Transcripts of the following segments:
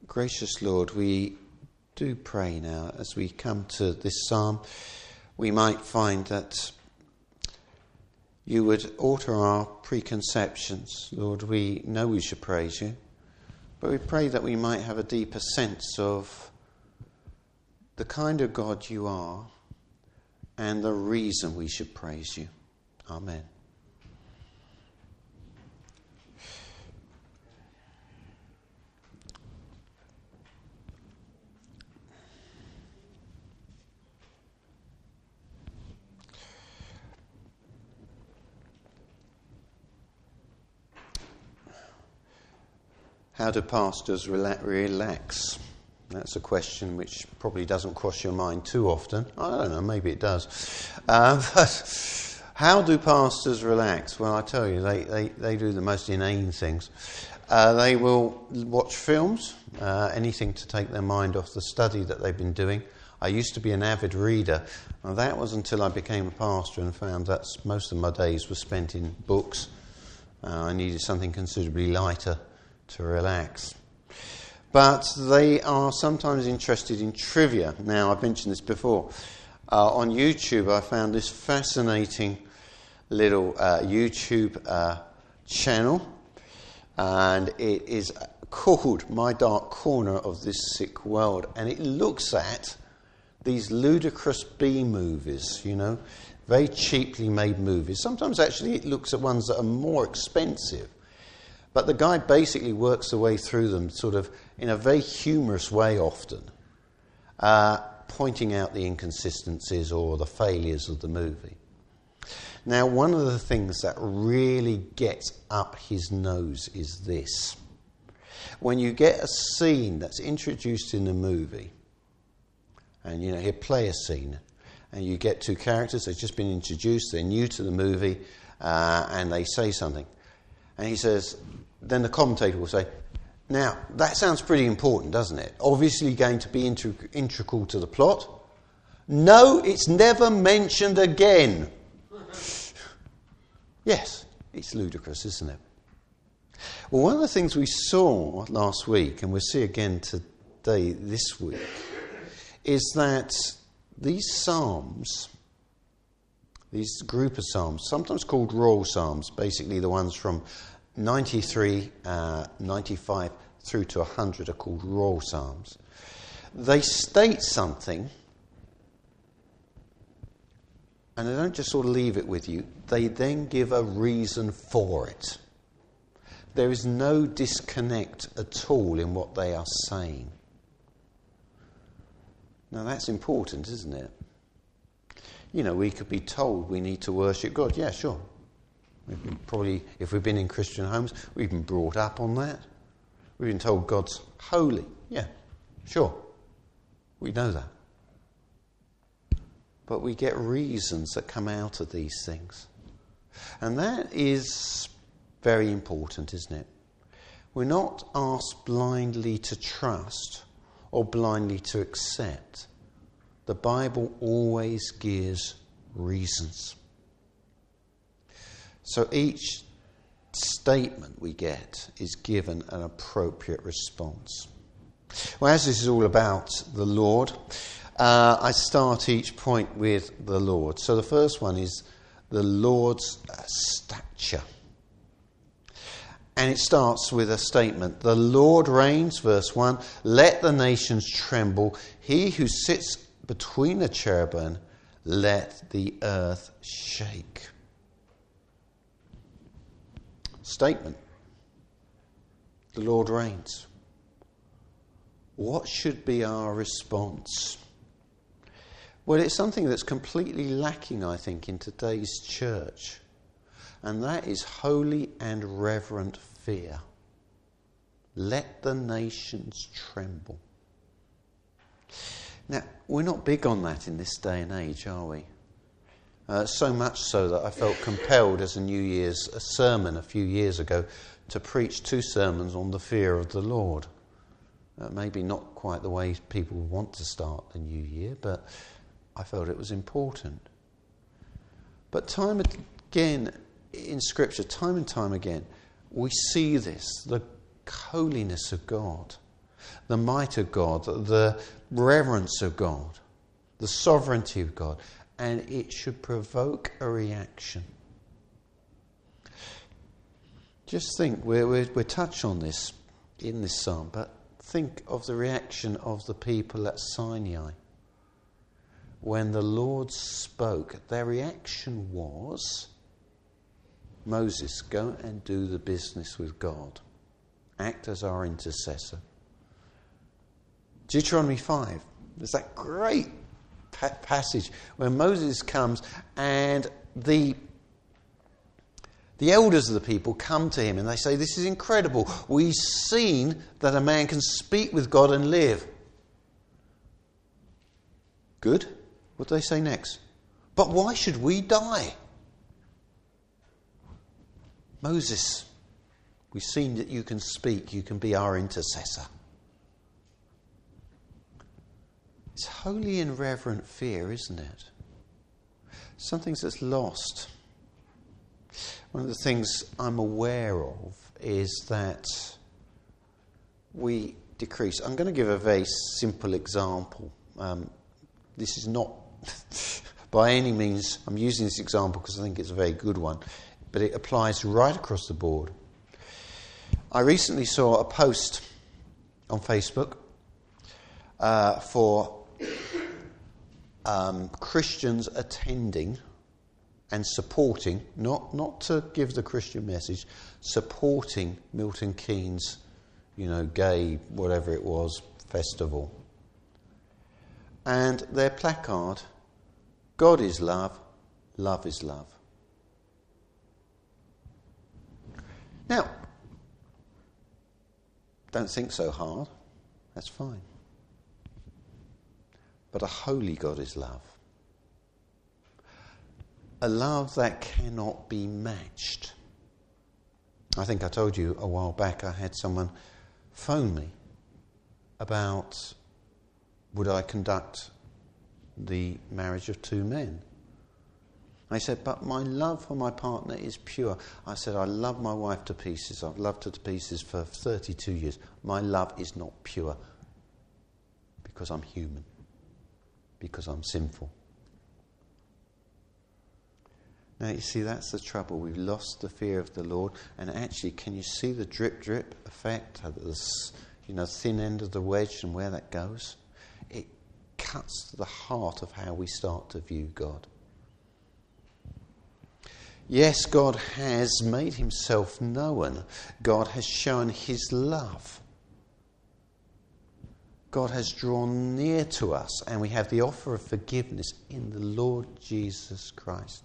Gracious Lord, we do pray now as we come to this psalm, we might find that you would alter our preconceptions. Lord, we know we should praise you, but we pray that we might have a deeper sense of the kind of God you are and the reason we should praise you. Amen. How do pastors relax? That's a question which probably doesn't cross your mind too often. I don't know, maybe it does. But how do pastors relax? Well, I tell you, they do the most inane things. They will watch films, anything to take their mind off the study that they've been doing. I used to be an avid reader. Now, that was until I became a pastor and found that most of my days were spent in books. I needed something considerably lighter to relax. But they are sometimes interested in trivia. Now, I've mentioned this before. On YouTube, I found this fascinating little YouTube channel, and it is called My Dark Corner of This Sick World, and it looks at these ludicrous B-movies, very cheaply made movies. Sometimes, actually, it looks at ones that are more expensive. But the guy basically works the way through them sort of in a very humorous way often, pointing out the inconsistencies or the failures of the movie. Now, one of the things that really gets up his nose is this. When you get a scene that's introduced in the movie, and he'll play a scene, and you get two characters, they've just been introduced, they're new to the movie, and they say something. And he says, then the commentator will say, now, that sounds pretty important, doesn't it? Obviously going to be integral to the plot. No, it's never mentioned again. Yes, it's ludicrous, isn't it? Well, one of the things we saw last week, and we'll see again today, this week, is that these psalms, these group of psalms, sometimes called royal psalms, basically the ones from 93, 95 through to 100 are called royal psalms. They state something, and they don't just sort of leave it with you. They then give a reason for it. There is no disconnect at all in what they are saying. Now that's important, isn't it? We could be told we need to worship God. Yeah, sure. Probably, if we've been in Christian homes, we've been brought up on that. We've been told God's holy. Yeah, sure. We know that. But we get reasons that come out of these things. And that is very important, isn't it? We're not asked blindly to trust or blindly to accept. The Bible always gives reasons. So each statement we get is given an appropriate response. Well, as this is all about the Lord, I start each point with the Lord. So the first one is the Lord's stature. And it starts with a statement. The Lord reigns, verse 1. Let the nations tremble. He who sits between the cherubim, let the earth shake. Statement. The Lord reigns. What should be our response? Well, it's something that's completely lacking, I think, in today's church. And that is holy and reverent fear. Let the nations tremble. Now, we're not big on that in this day and age, are we? So much so that I felt compelled as a New Year's sermon a few years ago to preach 2 sermons on the fear of the Lord. Maybe not quite the way people want to start the new year, but I felt it was important. But time again in Scripture, time and time again, we see this, the holiness of God. the might of God, the reverence of God, the sovereignty of God, and it should provoke a reaction. Just think, we're touched on this in this psalm, but think of the reaction of the people at Sinai. When the Lord spoke, their reaction was, Moses, go and do the business with God. Act as our intercessor. Deuteronomy 5, there's that great passage where Moses comes and the elders of the people come to him and they say, this is incredible. We've seen that a man can speak with God and live. Good. What do they say next? But why should we die? Moses, we've seen that you can speak, you can be our intercessor. It's holy and reverent fear, isn't it? Something that's lost. One of the things I'm aware of is that we decrease. I'm going to give a very simple example. This is not by any means, I'm using this example because I think it's a very good one, but it applies right across the board. I recently saw a post on Facebook for Christians attending and supporting, not to give the Christian message, supporting Milton Keynes, gay, whatever it was, festival. And their placard, God is love, love is love. Now, don't think so hard, that's fine. But a holy God is love. A love that cannot be matched. I think I told you a while back I had someone phone me about would I conduct the marriage of two men. I said, but my love for my partner is pure. I said, I love my wife to pieces. I've loved her to pieces for 32 years. My love is not pure because I'm human, because I'm sinful. Now, you see, that's the trouble. We've lost the fear of the Lord. And actually, can you see the drip effect? This, thin end of the wedge and where that goes? It cuts to the heart of how we start to view God. Yes, God has made himself known. God has shown his love. God has drawn near to us, and we have the offer of forgiveness in the Lord Jesus Christ.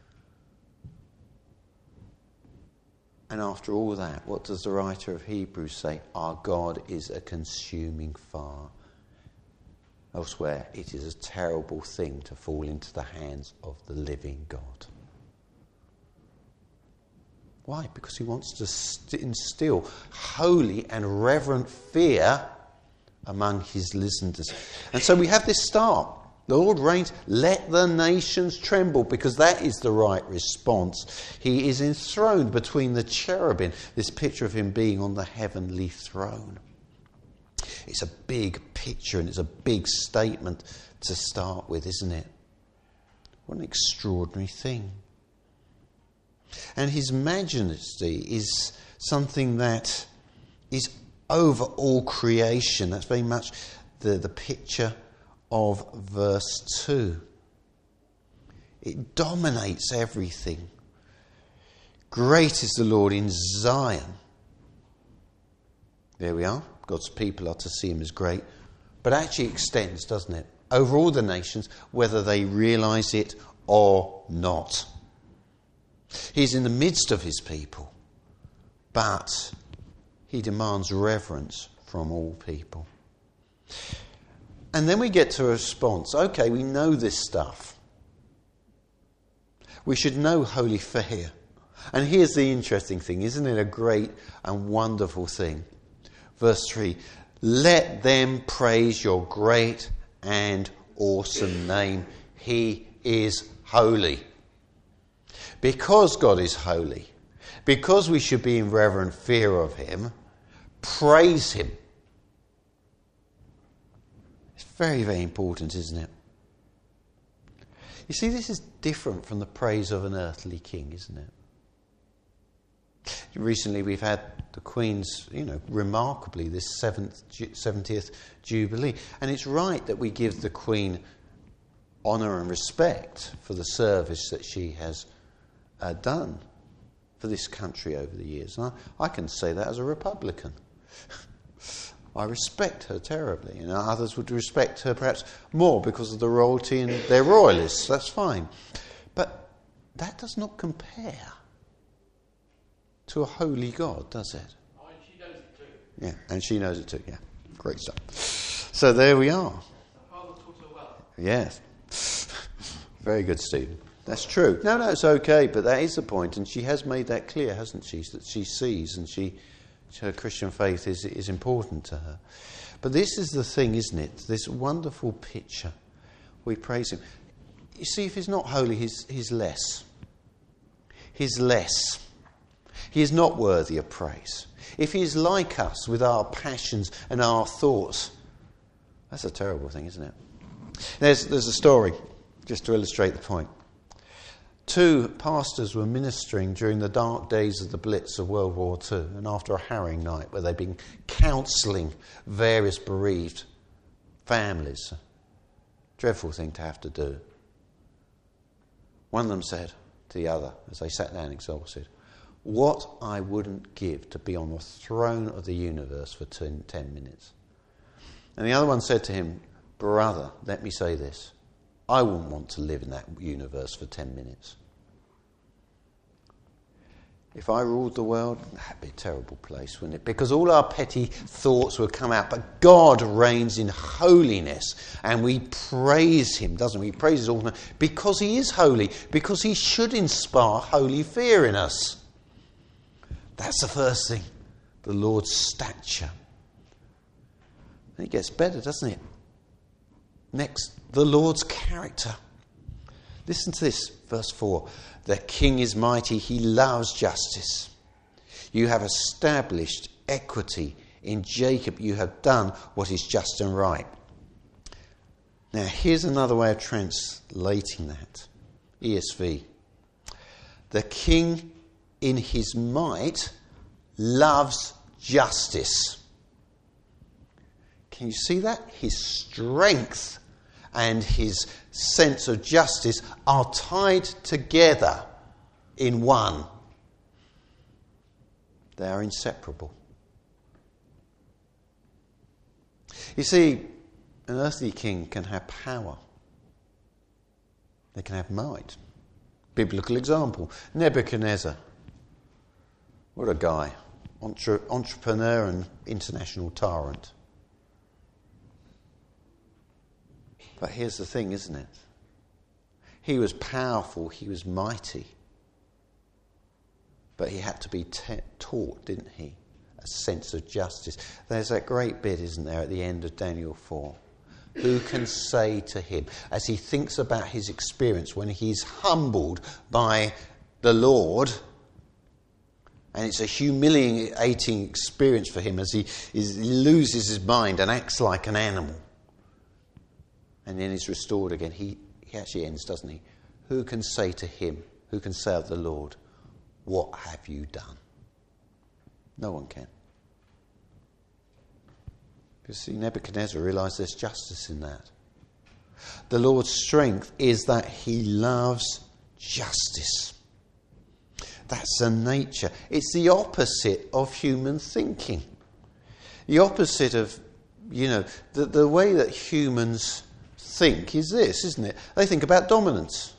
And after all that, what does the writer of Hebrews say? Our God is a consuming fire. Elsewhere, it is a terrible thing to fall into the hands of the living God. Why? Because he wants to instill holy and reverent fear among his listeners. And so we have this start. The Lord reigns, let the nations tremble, because that is the right response. He is enthroned between the cherubim, this picture of him being on the heavenly throne. It's a big picture and it's a big statement to start with, isn't it? What an extraordinary thing. And his majesty is something that is over all creation. That's very much the picture of verse 2. It dominates everything. Great is the Lord in Zion. There we are. God's people are to see him as great. But actually extends, doesn't it? Over all the nations, whether they realise it or not. He's in the midst of his people. But he demands reverence from all people. And then we get to a response. Okay, we know this stuff. We should know holy fear. And here's the interesting thing. Isn't it a great and wonderful thing? Verse 3. Let them praise your great and awesome name. He is holy. Because God is holy, because we should be in reverent fear of him, praise him. Very, very important, isn't it? You see, this is different from the praise of an earthly king, isn't it? Recently we've had the Queen's, remarkably, this 70th Jubilee. And it's right that we give the Queen honour and respect for the service that she has done for this country over the years. And I can say that as a Republican. I respect her terribly. Others would respect her perhaps more because of the royalty and they're royalists. That's fine. But that does not compare to a holy God, does it? Oh, and she knows it too. Yeah, and she knows it too. Yeah, great stuff. So there we are. Father taught her well. Yes. Very good, Stephen. That's true. No, it's okay, but that is the point, and she has made that clear, hasn't she? That she sees and her Christian faith is important to her. But this is the thing, isn't it? This wonderful picture. We praise him. You see, if he's not holy, he's less. He's less. He is not worthy of praise. If he is like us with our passions and our thoughts, that's a terrible thing, isn't it? There's a story, just to illustrate the point. 2 pastors were ministering during the dark days of the Blitz of World War II, and after a harrowing night where they'd been counselling various bereaved families. Dreadful thing to have to do. One of them said to the other, as they sat down exhausted, "What I wouldn't give to be on the throne of the universe for 10 minutes." And the other one said to him, "Brother, let me say this. I wouldn't want to live in that universe for 10 minutes. If I ruled the world, that'd be a terrible place, wouldn't it? Because all our petty thoughts would come out. But God reigns in holiness, and we praise him, doesn't we? We praise his all because he is holy, because he should inspire holy fear in us. That's the first thing, the Lord's stature. And it gets better, doesn't it? Next, the Lord's character. Listen to this, verse 4. The king is mighty, he loves justice. You have established equity in Jacob. You have done what is just and right. Now, here's another way of translating that. ESV. The king in his might loves justice. Can you see that? His strength and his sense of justice are tied together in one. They are inseparable. You see, an earthly king can have power. They can have might. Biblical example, Nebuchadnezzar. What a guy. Entrepreneur and international tyrant. But here's the thing, isn't it? He was powerful, he was mighty. But he had to be taught, didn't he? A sense of justice. There's that great bit, isn't there, at the end of Daniel 4. Who can say to him, as he thinks about his experience when he's humbled by the Lord, and it's a humiliating experience for him as he loses his mind and acts like an animal. And then he's restored again. He actually ends, doesn't he? Who can say to him, who can say of the Lord, what have you done? No one can. You see, Nebuchadnezzar realised there's justice in that. The Lord's strength is that he loves justice. That's the nature. It's the opposite of human thinking. The opposite of, the way that humans think is this, isn't it? They think about dominance.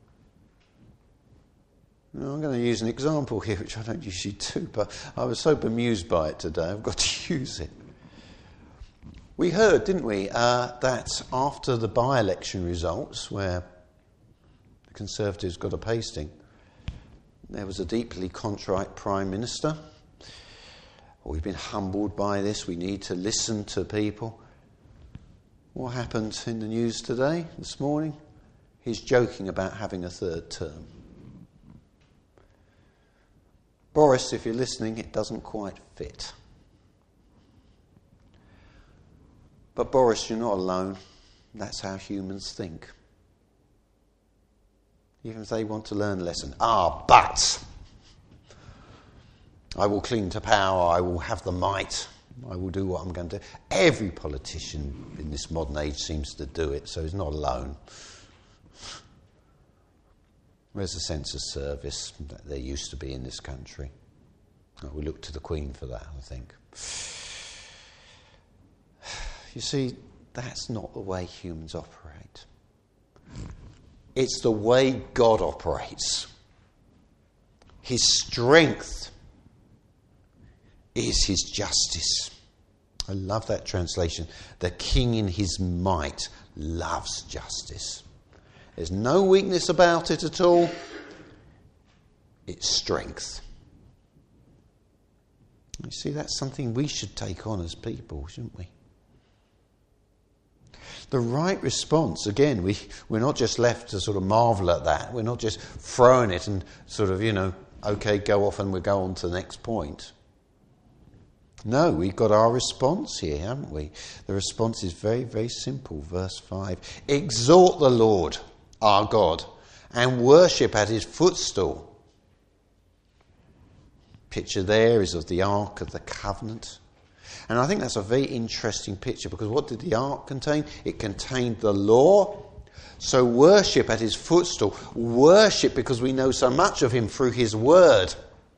I'm going to use an example here, which I don't usually do, but I was so bemused by it today, I've got to use it. We heard, didn't we, that after the by-election results, where the Conservatives got a pasting, there was a deeply contrite Prime Minister. We've been humbled by this, we need to listen to people. What happened in the news today, this morning? He's joking about having a third term. Boris, if you're listening, it doesn't quite fit. But Boris, you're not alone. That's how humans think. Even if they want to learn a lesson. But I will cling to power. I will have the might. I will do what I'm going to do. Every politician in this modern age seems to do it, so he's not alone. Where's the sense of service that there used to be in this country? We look to the Queen for that, I think. You see, that's not the way humans operate. It's the way God operates. His strength is his justice. I love that translation. The king in his might loves justice. There's no weakness about it at all. It's strength. You see, that's something we should take on as people, shouldn't we? The right response, again, we're not just left to sort of marvel at that. We're not just throwing it and sort of, okay, go off and we'll go on to the next point. No, we've got our response here, haven't we? The response is very, very simple. Verse 5. Exalt the Lord, our God, and worship at his footstool. Picture there is of the Ark of the Covenant. And I think that's a very interesting picture, because what did the Ark contain? It contained the law. So worship at his footstool. Worship because we know so much of him through his word.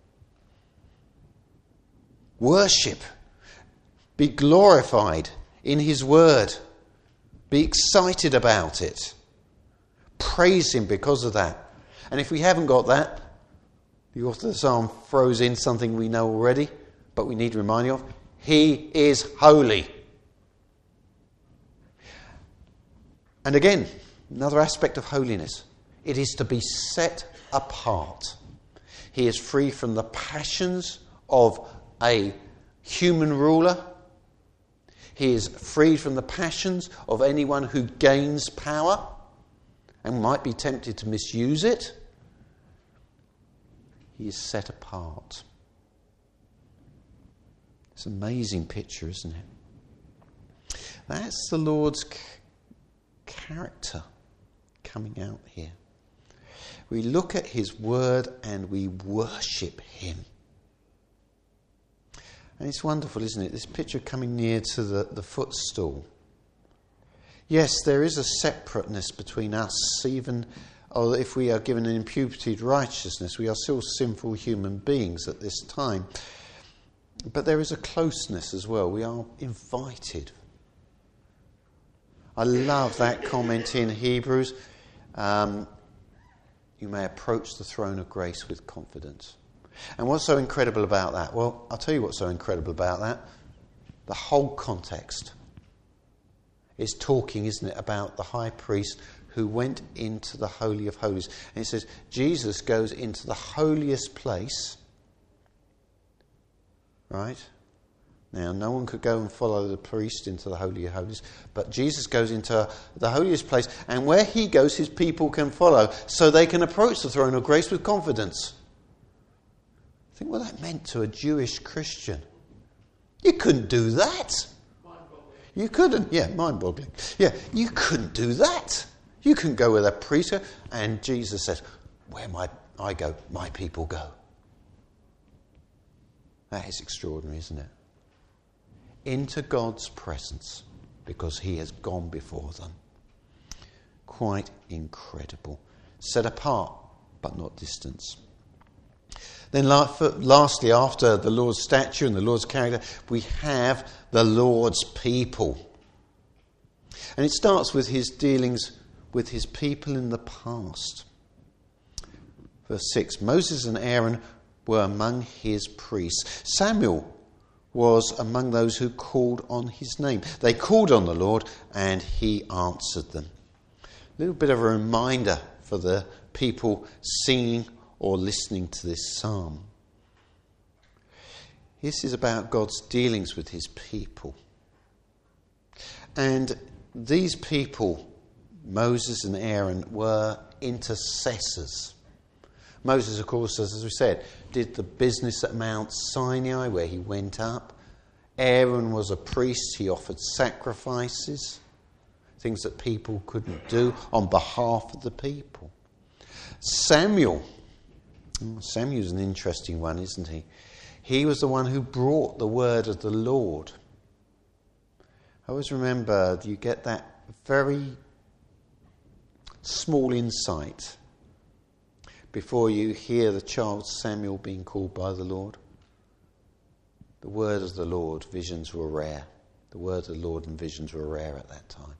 Worship. Be glorified in his word. Be excited about it. Praise him because of that. And if we haven't got that, the author of the psalm throws in something we know already, but we need reminding of. He is holy. And again, another aspect of holiness. It is to be set apart. He is free from the passions of a human ruler. He is freed from the passions of anyone who gains power and might be tempted to misuse it. He is set apart. It's an amazing picture, isn't it? That's the Lord's character coming out here. We look at his word and we worship him. And it's wonderful, isn't it? This picture coming near to the footstool. Yes, there is a separateness between us, even if we are given an imputed righteousness, we are still sinful human beings at this time. But there is a closeness as well. We are invited. I love that comment in Hebrews. You may approach the throne of grace with confidence. And what's so incredible about that? Well, I'll tell you what's so incredible about that. The whole context is talking, isn't it, about the high priest who went into the Holy of Holies. And it says, Jesus goes into the holiest place. Right? Now, no one could go and follow the priest into the Holy of Holies, but Jesus goes into the holiest place, and where he goes, his people can follow, so they can approach the throne of grace with confidence. Think what that meant to a Jewish Christian. You couldn't do that. You couldn't. Yeah, mind-boggling. Yeah, you couldn't do that. You couldn't go with a priest, and Jesus says, where I go, my people go. That is extraordinary, isn't it? Into God's presence, because he has gone before them. Quite incredible. Set apart, but not distance. Then lastly, after the Lord's stature and the Lord's character, we have the Lord's people. And it starts with his dealings with his people in the past. Verse 6, Moses and Aaron were among his priests. Samuel was among those who called on his name. They called on the Lord and he answered them. A little bit of a reminder for the people singing or listening to this psalm. This is about God's dealings with his people. And these people, Moses and Aaron, were intercessors. Moses, of course, as we said, did the business at Mount Sinai where he went up. Aaron was a priest. He offered sacrifices, things that people couldn't do on behalf of the people. Samuel's an interesting one, isn't he? He was the one who brought the word of the Lord. I always remember you get that very small insight before you hear the child Samuel being called by the Lord. The word of the Lord, visions were rare. The word of the Lord and visions were rare at that time.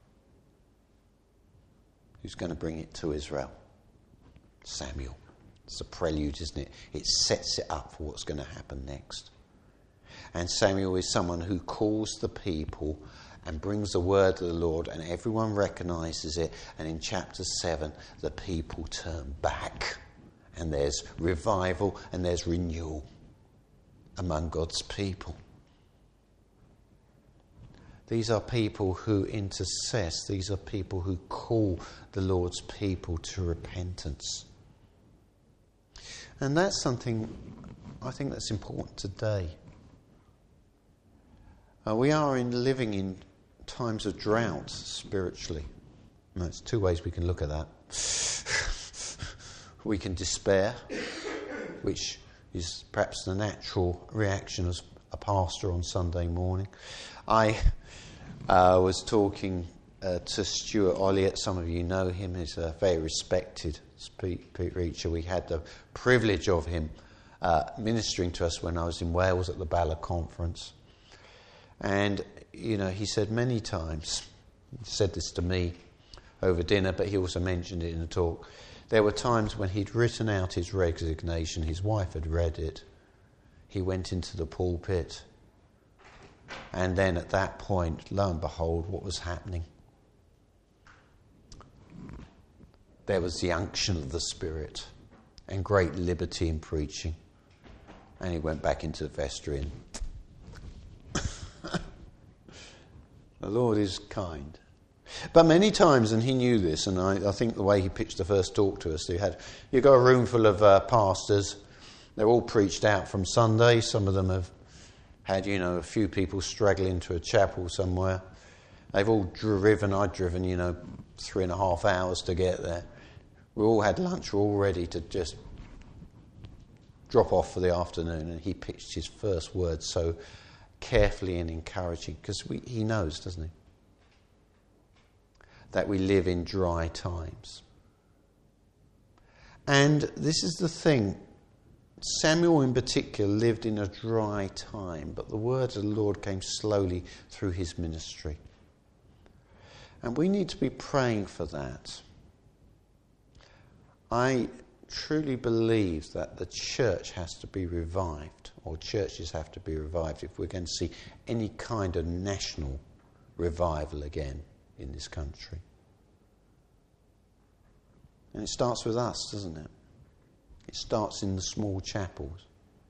Who's going to bring it to Israel? Samuel. It's a prelude, isn't it? It sets it up for what's going to happen next. And Samuel is someone who calls the people and brings the word of the Lord, and everyone recognises it. And in chapter 7, the people turn back. And there's revival and there's renewal among God's people. These are people who intercess. These are people who call the Lord's people to repentance. And that's something I think that's important today. We are living in times of drought spiritually. And there's two ways we can look at that. We can despair, which is perhaps the natural reaction as a pastor on Sunday morning. I was talking to Stuart Olliott. Some of you know him. He's a very respected preacher. We had the privilege of him ministering to us when I was in Wales at the Bala Conference. And, you know, he said many times, he said this to me over dinner, but he also mentioned it in a talk. There were times when he'd written out his resignation, his wife had read it, he went into the pulpit, and then at that point, lo and behold, what was happening? There was the unction of the Spirit and great liberty in preaching. And he went back into the vestry and the Lord is kind. But many times, and he knew this, and I think the way he pitched the first talk to us, you've got a room full of pastors. They're all preached out from Sunday. Some of them have had, a few people struggling to a chapel somewhere. They've all driven. I'd driven, 3.5 hours to get there. We all had lunch. We're all ready to just drop off for the afternoon. And he pitched his first words so carefully and encouraging, because he knows, doesn't he, that we live in dry times. And this is the thing. Samuel in particular lived in a dry time, but the word of the Lord came slowly through his ministry. And we need to be praying for that. I truly believe that the church has to be revived, or churches have to be revived, if we're going to see any kind of national revival again in this country. And it starts with us, doesn't it? It starts in the small chapels.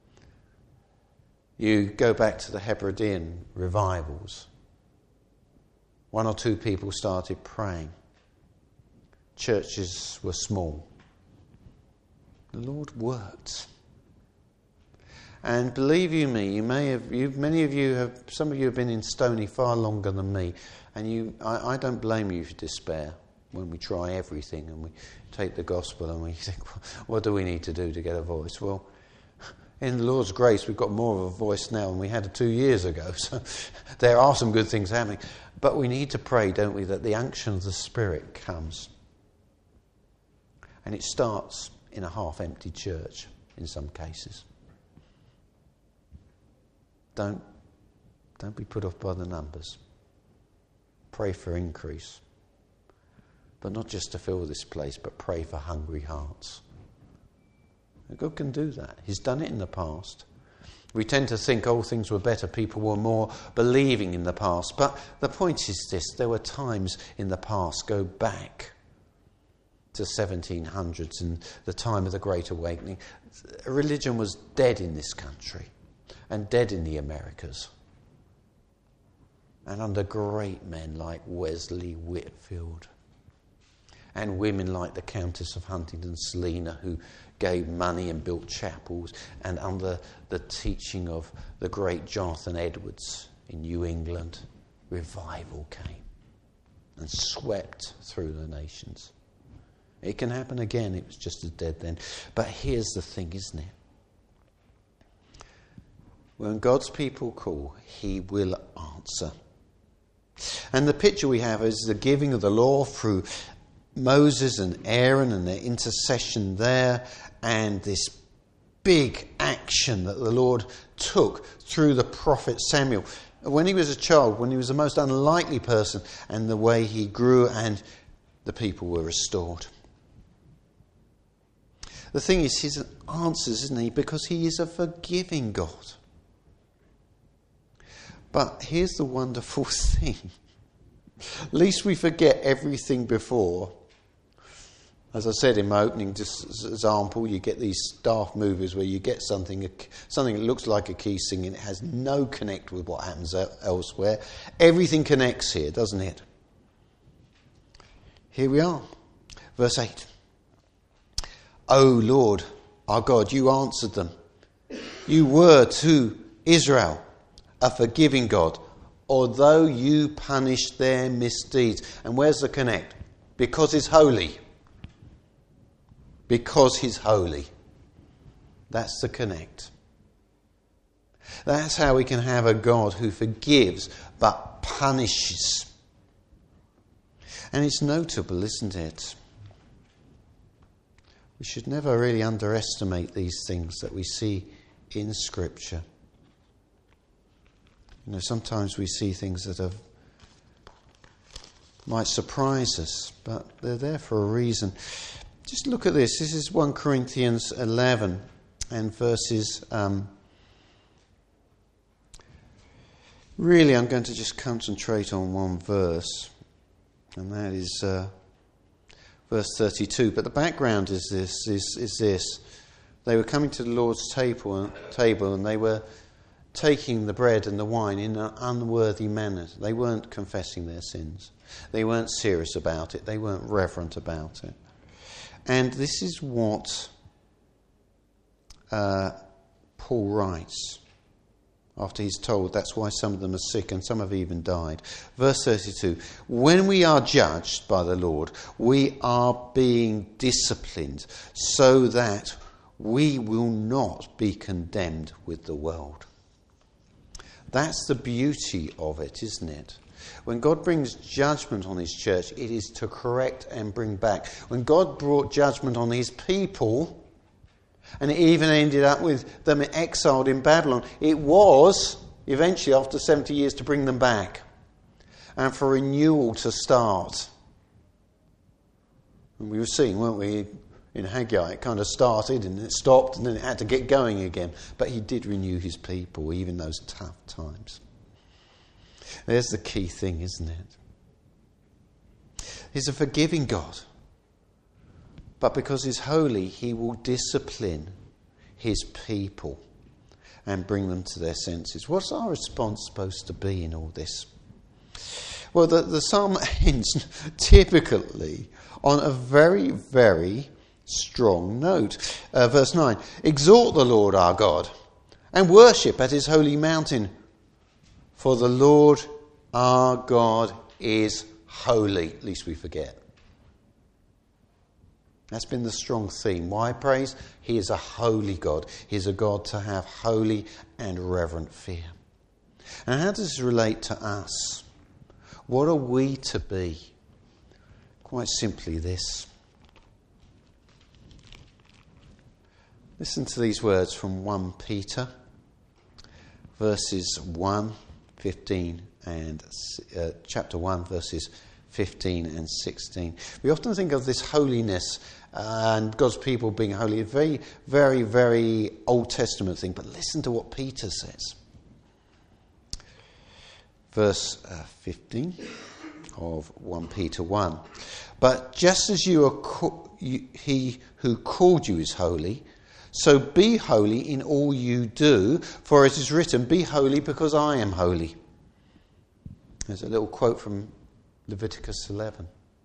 You go back to the Hebridean revivals. 1 or 2 people started praying. Churches were small. The Lord worked. And believe you me, some of you have been in Stony far longer than me, and I don't blame you for despair when we try everything and we take the gospel and we think, what do we need to do to get a voice? Well, in the Lord's grace, we've got more of a voice now than we had 2 years ago. So there are some good things happening. But we need to pray, don't we, that the unction of the Spirit comes. And it starts in a half-empty church in some cases. Don't be put off by the numbers. Pray for increase. But not just to fill this place, but pray for hungry hearts. And God can do that. He's done it in the past. We tend to think, things were better, people were more believing in the past. But the point is this, there were times in the past, go back to 1700s and the time of the Great Awakening. Religion was dead in this country and dead in the Americas. And under great men like Wesley Whitfield and women like the Countess of Huntingdon Selina, who gave money and built chapels, and under the teaching of the great Jonathan Edwards in New England, revival came and swept through the nations. It can happen again. It was just as dead then. But here's the thing, isn't it? When God's people call, he will answer. And the picture we have is the giving of the law through Moses and Aaron and their intercession there, and this big action that the Lord took through the prophet Samuel. When he was a child, when he was the most unlikely person, and the way he grew and the people were restored. The thing is, his answers, isn't he? Because he is a forgiving God. But here's the wonderful thing. Lest we forget everything before. As I said in my opening example, you get these daft movies where you get something that looks like a key singing, and it has no connect with what happens elsewhere. Everything connects here, doesn't it? Here we are. Verse 8. O Lord, our God, you answered them. You were to Israel a forgiving God, although you punished their misdeeds. And where's the connect? Because he's holy. Because he's holy. That's the connect. That's how we can have a God who forgives but punishes. And it's notable, isn't it? We should never really underestimate these things that we see in Scripture. You know, sometimes we see things that might surprise us, but they're there for a reason. Just look at this. This is 1 Corinthians 11 and verses... really, I'm going to just concentrate on one verse, and that is verse 32. But the background is this. They were coming to the Lord's table and they were taking the bread and the wine in an unworthy manner. They weren't confessing their sins. They weren't serious about it. They weren't reverent about it. And this is what Paul writes after he's told that's why some of them are sick and some have even died. Verse 32, when we are judged by the Lord, we are being disciplined so that we will not be condemned with the world. That's the beauty of it, isn't it? When God brings judgment on his church, it is to correct and bring back. When God brought judgment on his people, and it even ended up with them exiled in Babylon, it was eventually after 70 years to bring them back and for renewal to start. And we were seeing, weren't we, in Haggai, it kind of started and it stopped and then it had to get going again. But he did renew his people, even those tough times. There's the key thing, isn't it? He's a forgiving God. But because he's holy, he will discipline his people and bring them to their senses. What's our response supposed to be in all this? Well, the psalm ends typically on a very, very strong note. Verse 9, exalt the Lord our God and worship at his holy mountain, for the Lord our God is holy, lest we forget. That's been the strong theme. Why praise? He is a holy God. He is a God to have holy and reverent fear. And how does this relate to us? What are we to be? Quite simply this. Listen to these words from 1 Peter, verses 1, 15 and chapter 1, verses 15 and 16. We often think of this holiness and God's people being holy, a very, very, very Old Testament thing. But listen to what Peter says. Verse 15 of 1 Peter 1. But just as you are he who called you is holy, so be holy in all you do, for it is written, be holy because I am holy. There's a little quote from Leviticus 11.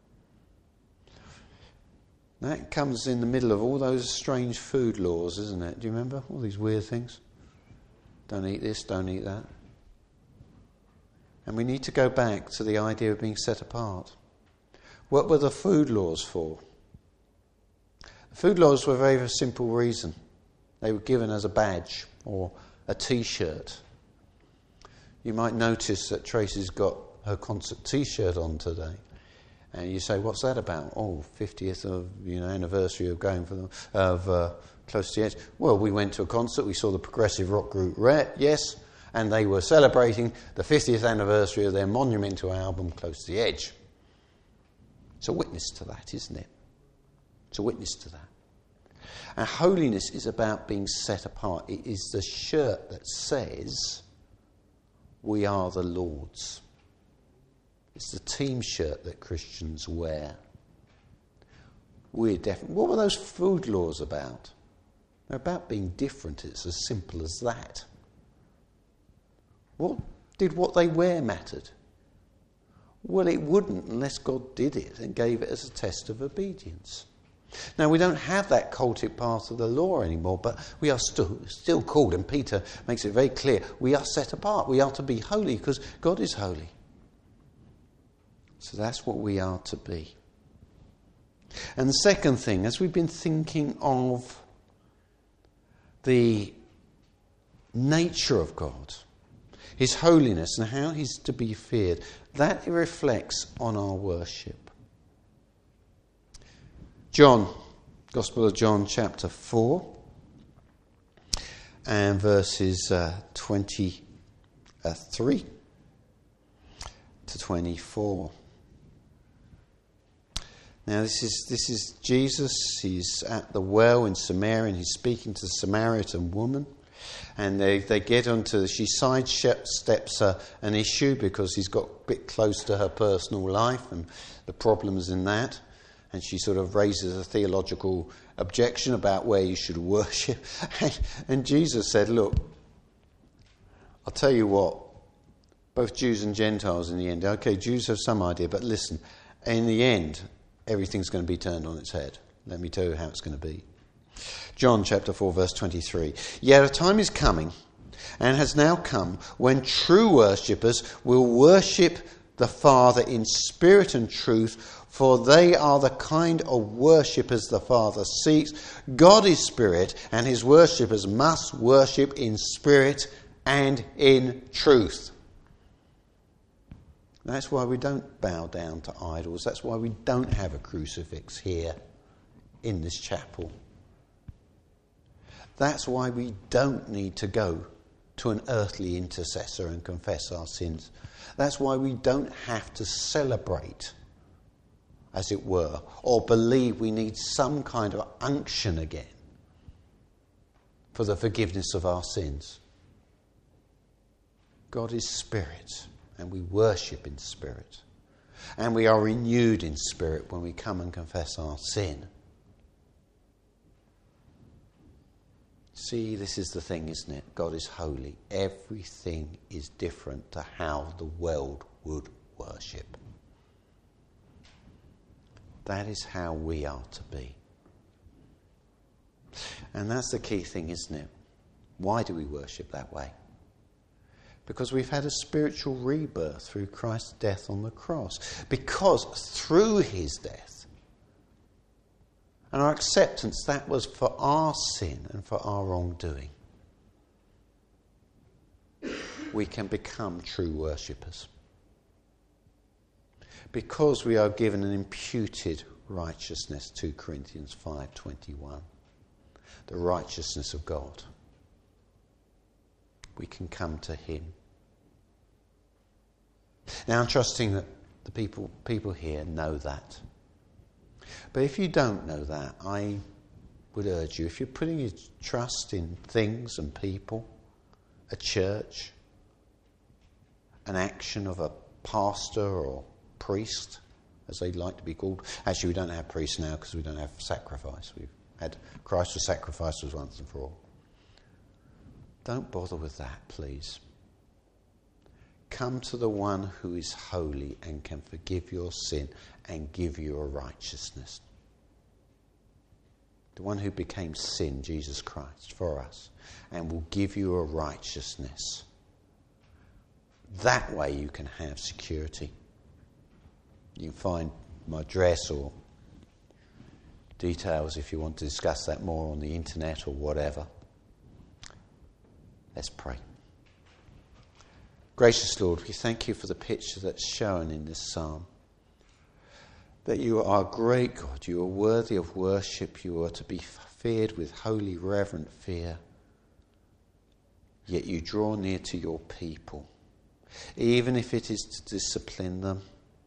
That comes in the middle of all those strange food laws, isn't it? Do you remember? All these weird things. Don't eat this, don't eat that. And we need to go back to the idea of being set apart. What were the food laws for? The food laws were for a very simple reason. They were given as a badge or a T-shirt. You might notice that Tracy's got her concert T-shirt on today. And you say, what's that about? Oh, 50th of anniversary of going for Close to the Edge. Well, we went to a concert. We saw the progressive rock group Red, yes, and they were celebrating the 50th anniversary of their monumental album Close to the Edge. It's a witness to that, isn't it? It's a witness to that. And holiness is about being set apart. It is the shirt that says, we are the Lord's. It's the team shirt that Christians wear. We're different. What were those food laws about? They're about being different. It's as simple as that. What they wear mattered? Well, it wouldn't unless God did it and gave it as a test of obedience. Now, we don't have that cultic part of the law anymore, but we are still called, and Peter makes it very clear, we are set apart. We are to be holy because God is holy. So that's what we are to be. And the second thing, as we've been thinking of the nature of God, His holiness and how He's to be feared, that reflects on our worship. John, Gospel of John, chapter 4, and verses 23 to 24. Now this is Jesus. He's at the well in Samaria and he's speaking to the Samaritan woman. And they get onto, she sidesteps an issue because he's got a bit close to her personal life and the problems in that. And she sort of raises a theological objection about where you should worship. And Jesus said, look, I'll tell you what, both Jews and Gentiles in the end, okay, Jews have some idea, but listen, in the end, everything's going to be turned on its head. Let me tell you how it's going to be. John chapter 4 verse 23. Yet a time is coming and has now come when true worshippers will worship the Father in spirit and truth, for they are the kind of worshippers the Father seeks. God is spirit, and his worshippers must worship in spirit and in truth. That's why we don't bow down to idols. That's why we don't have a crucifix here in this chapel. That's why we don't need to go to an earthly intercessor and confess our sins. That's why we don't have to celebrate, as it were, or believe we need some kind of unction again for the forgiveness of our sins. God is spirit, and we worship in spirit. And we are renewed in spirit when we come and confess our sin. See, this is the thing, isn't it? God is holy. Everything is different to how the world would worship. That is how we are to be. And that's the key thing, isn't it? Why do we worship that way? Because we've had a spiritual rebirth through Christ's death on the cross. Because through his death and our acceptance, that was for our sin and for our wrongdoing, we can become true worshippers. Because we are given an imputed righteousness, 2 Corinthians 5:21, the righteousness of God. We can come to him. Now I'm trusting that the people here know that. But if you don't know that, I would urge you, if you're putting your trust in things and people, a church, an action of a pastor or priest, as they like to be called. Actually, we don't have priests now because we don't have sacrifice. We've had Christ was sacrificed once and for all. Don't bother with that, please. Come to the one who is holy and can forgive your sin and give you a righteousness. The one who became sin, Jesus Christ, for us, and will give you a righteousness. that way you can have security. You can find my address or details if you want to discuss that more on the internet or whatever. Let's pray. Gracious Lord, we thank you for the picture that's shown in this psalm. That you are a great God, you are worthy of worship, you are to be feared with holy, reverent fear. Yet you draw near to your people, even if it is to discipline them.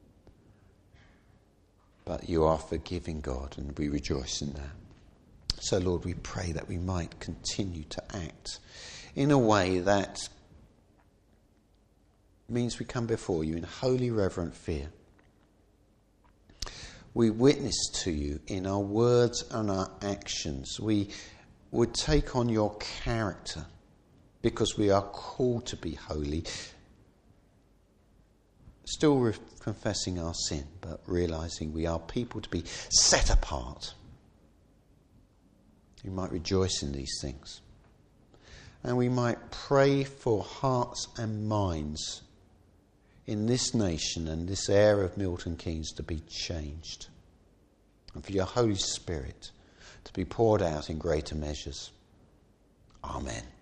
But you are forgiving God, and we rejoice in that. So, Lord, we pray that we might continue to act in a way that means we come before you in holy, reverent fear. We witness to you in our words and our actions. We would take on your character because we are called to be holy, still confessing our sin, but realizing we are people to be set apart. We might rejoice in these things. And we might pray for hearts and minds in this nation and this area of Milton Keynes to be changed. And for your Holy Spirit to be poured out in greater measures. Amen.